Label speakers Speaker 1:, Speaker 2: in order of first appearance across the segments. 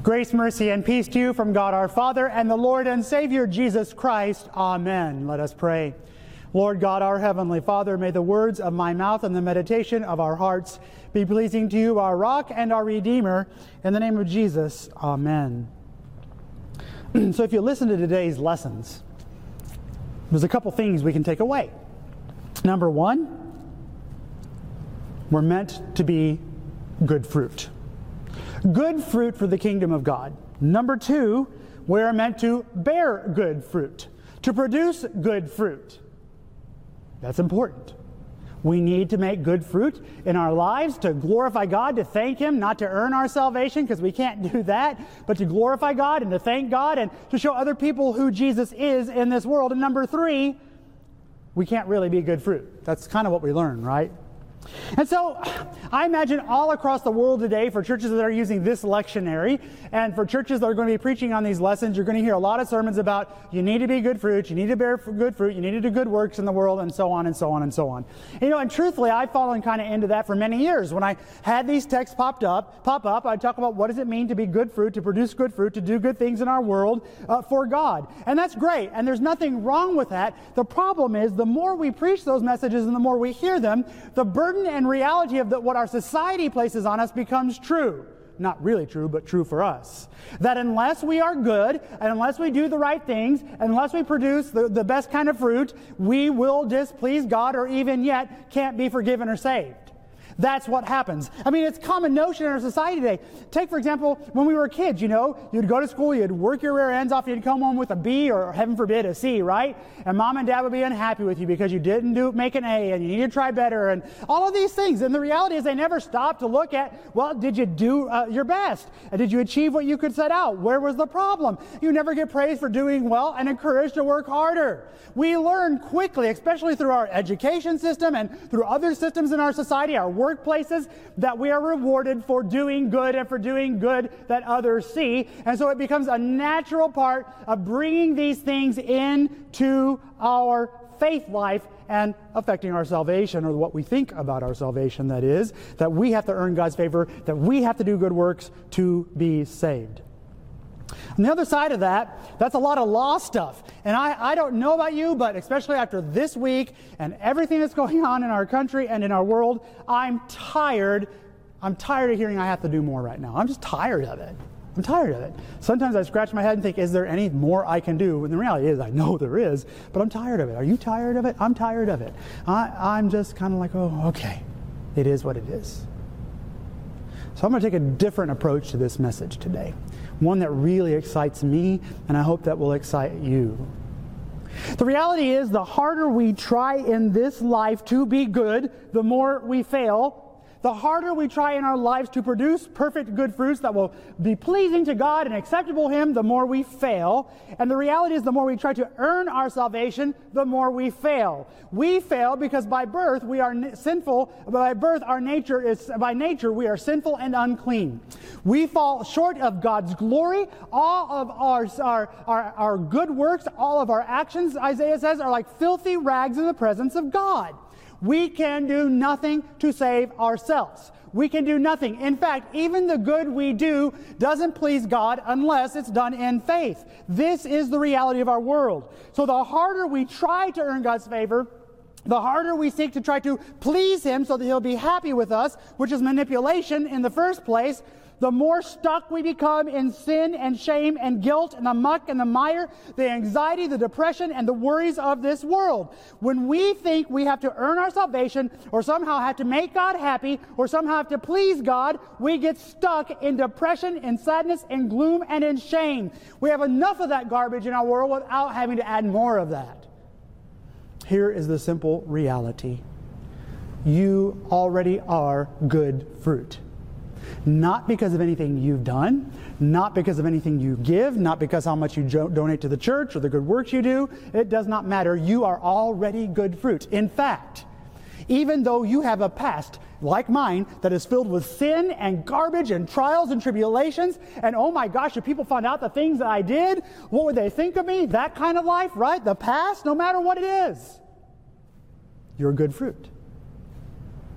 Speaker 1: Grace, mercy, and peace to you from God our Father and the Lord and Savior Jesus Christ. Amen. Let us pray. Lord God, our Heavenly Father, may the words of my mouth and the meditation of our hearts be pleasing to you, our rock and our Redeemer. In the name of Jesus, amen. So if you listen to today's lessons, there's a couple things we can take away. Number one, we're meant to be good fruit. Good fruit for the kingdom of God. Number two, we're meant to bear good fruit, to produce good fruit. That's important. We need to make good fruit in our lives to glorify God, to thank Him, not to earn our salvation, because we can't do that, but to glorify God and to thank God and to show other people who Jesus is in this world. And number three, we can't really be good fruit. That's kind of what we learn, right? And so I imagine all across the world today, for churches that are using this lectionary and for churches that are going to be preaching on these lessons, you're going to hear a lot of sermons about you need to be good fruit, you need to bear good fruit, you need to do good works in the world, and so on and so on and so on. And truthfully, I've fallen kind of into that for many years. When I had these texts pop up, I'd talk about what does it mean to be good fruit, to produce good fruit, to do good things in our world for God. And that's great, and there's nothing wrong with that. The problem is the more we preach those messages and the more we hear them, the burden and reality of what our society places on us becomes true. Not really true, but true for us. That unless we are good, and unless we do the right things, and unless we produce the best kind of fruit, we will displease God, or even yet can't be forgiven or saved. That's what happens. I mean, it's a common notion in our society today. Take, for example, when we were kids, you'd go to school, you'd work your rear ends off, you'd come home with a B or, heaven forbid, a C, right? And mom and dad would be unhappy with you because you didn't make an A and you need to try better and all of these things. And the reality is they never stop to look at, well, did you do your best? And did you achieve what you could set out? Where was the problem? You never get praised for doing well and encouraged to work harder. We learn quickly, especially through our education system and through other systems in our society, our workplaces, that we are rewarded for doing good and for doing good that others see. And so it becomes a natural part of bringing these things into our faith life and affecting our salvation, or what we think about our salvation, that is, that we have to earn God's favor, that we have to do good works to be saved. On the other side of that, that's a lot of law stuff. And I don't know about you, but especially after this week and everything that's going on in our country and in our world, I'm tired of hearing I have to do more right now. I'm just tired of it. I'm tired of it. Sometimes I scratch my head and think, is there any more I can do? And the reality is, I know there is, but I'm tired of it. Are you tired of it? I'm tired of it. I'm just kind of like, oh, okay. It is what it is. So I'm going to take a different approach to this message today. One that really excites me, and I hope that will excite you. The reality is, the harder we try in this life to be good, the more we fail. The harder we try in our lives to produce perfect good fruits that will be pleasing to God and acceptable to Him, the more we fail. And the reality is, the more we try to earn our salvation, the more we fail. We fail because by birth we are sinful. By birth, by nature we are sinful and unclean. We fall short of God's glory. All of our good works, all of our actions, Isaiah says, are like filthy rags in the presence of God. We can do nothing to save ourselves. We can do nothing. In fact, even the good we do doesn't please God unless it's done in faith. This is the reality of our world. So the harder we try to earn God's favor, the harder we seek to try to please Him so that He'll be happy with us, which is manipulation in the first place, the more stuck we become in sin and shame and guilt and the muck and the mire, the anxiety, the depression, and the worries of this world. When we think we have to earn our salvation or somehow have to make God happy or somehow have to please God, we get stuck in depression and sadness and gloom and in shame. We have enough of that garbage in our world without having to add more of that. Here is the simple reality. You already are good fruit. Not because of anything you've done, not because of anything you give, not because how much you donate to the church or the good works you do. It does not matter. You are already good fruit. In fact, even though you have a past like mine that is filled with sin and garbage and trials and tribulations, and oh my gosh, if people found out the things that I did, what would they think of me? That kind of life, right? The past, no matter what it is, you're good fruit.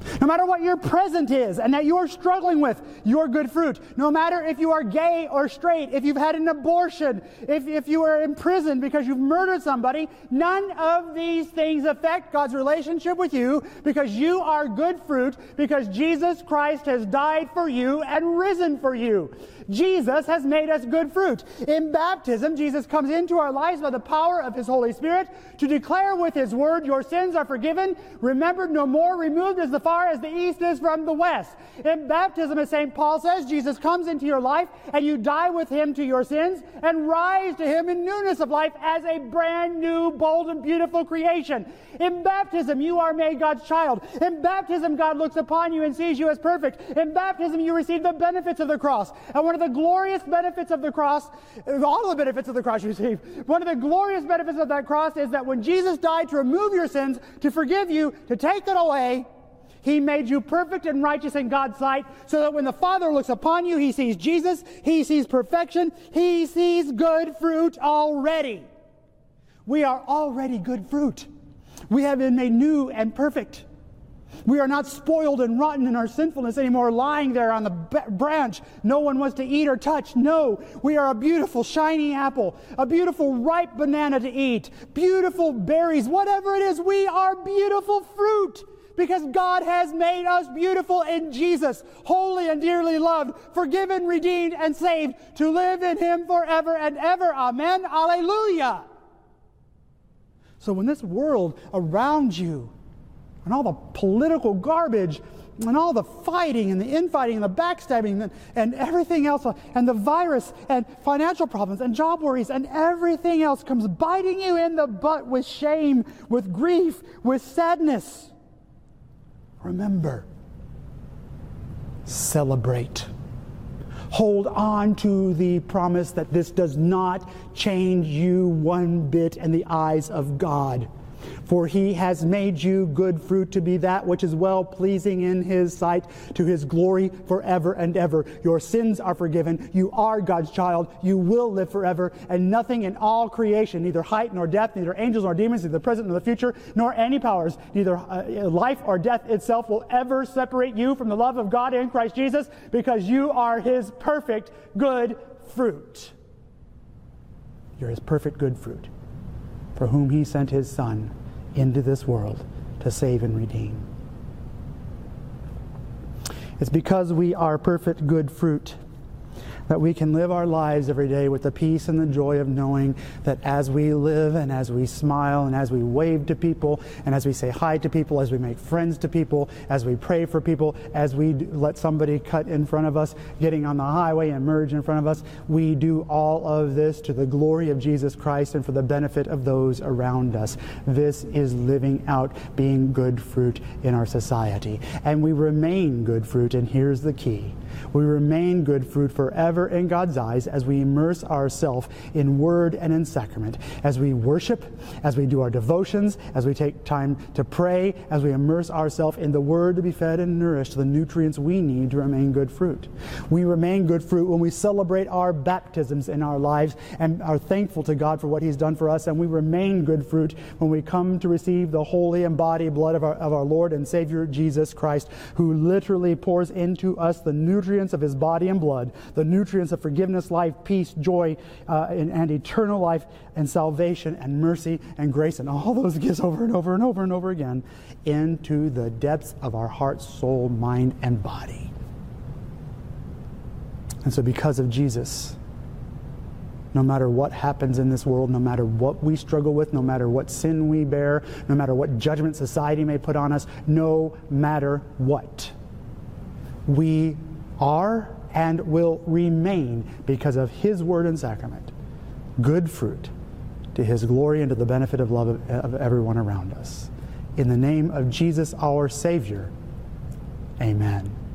Speaker 1: No matter what your present is and that you are struggling with, your good fruit. No matter if you are gay or straight, if you've had an abortion, if you are in prison because you've murdered somebody, none of these things affect God's relationship with you because you are good fruit because Jesus Christ has died for you and risen for you. Jesus has made us good fruit. In baptism, Jesus comes into our lives by the power of His Holy Spirit to declare with His word, your sins are forgiven, remembered no more, removed as far as the east is from the west. In baptism, as St. Paul says, Jesus comes into your life and you die with Him to your sins and rise to Him in newness of life as a brand new, bold, and beautiful creation. In baptism, you are made God's child. In baptism, God looks upon you and sees you as perfect. In baptism, you receive the benefits of the cross. And one of the glorious benefits of the cross, all of the benefits of the cross you receive, one of the glorious benefits of that cross is that when Jesus died to remove your sins, to forgive you, to take it away, He made you perfect and righteous in God's sight so that when the Father looks upon you, He sees Jesus, He sees perfection, He sees good fruit already. We are already good fruit. We have been made new and perfect. We are not spoiled and rotten in our sinfulness anymore, lying there on the branch no one wants to eat or touch. No, we are a beautiful shiny apple, a beautiful ripe banana to eat, beautiful berries, whatever it is, we are beautiful fruit. Because God has made us beautiful in Jesus, holy and dearly loved, forgiven, redeemed, and saved, to live in Him forever and ever. Amen. Alleluia. So when this world around you, and all the political garbage, and all the fighting, and the infighting, and the backstabbing, and everything else, and the virus, and financial problems, and job worries, and everything else comes biting you in the butt with shame, with grief, with sadness, remember, celebrate. Hold on to the promise that this does not change you one bit in the eyes of God. For He has made you good fruit to be that which is well-pleasing in His sight, to His glory forever and ever. Your sins are forgiven. You are God's child. You will live forever. And nothing in all creation, neither height nor depth, neither angels nor demons, neither the present nor the future, nor any powers, neither life or death itself will ever separate you from the love of God in Christ Jesus, because you are His perfect good fruit. You're His perfect good fruit, for whom He sent His Son into this world to save and redeem. It's because we are perfect good fruit that we can live our lives every day with the peace and the joy of knowing that as we live and as we smile and as we wave to people and as we say hi to people, as we make friends to people, as we pray for people, as we let somebody cut in front of us, getting on the highway and merge in front of us, we do all of this to the glory of Jesus Christ and for the benefit of those around us. This is living out being good fruit in our society. And we remain good fruit, and here's the key. We remain good fruit forever in God's eyes as we immerse ourselves in word and in sacrament, as we worship, as we do our devotions, as we take time to pray, as we immerse ourselves in the word to be fed and nourished, the nutrients we need to remain good fruit. We remain good fruit when we celebrate our baptisms in our lives and are thankful to God for what He's done for us, and we remain good fruit when we come to receive the holy embodied blood of our Lord and Savior Jesus Christ, who literally pours into us the nutrients of His body and blood, the nutrients of forgiveness, life, peace, joy, and eternal life, and salvation, and mercy, and grace, and all those gifts over and over and over and over again into the depths of our heart, soul, mind, and body. And so because of Jesus, no matter what happens in this world, no matter what we struggle with, no matter what sin we bear, no matter what judgment society may put on us, no matter what, we are and will remain, because of His word and sacrament, good fruit to His glory and to the benefit of love of everyone around us. In the name of Jesus our Savior, amen.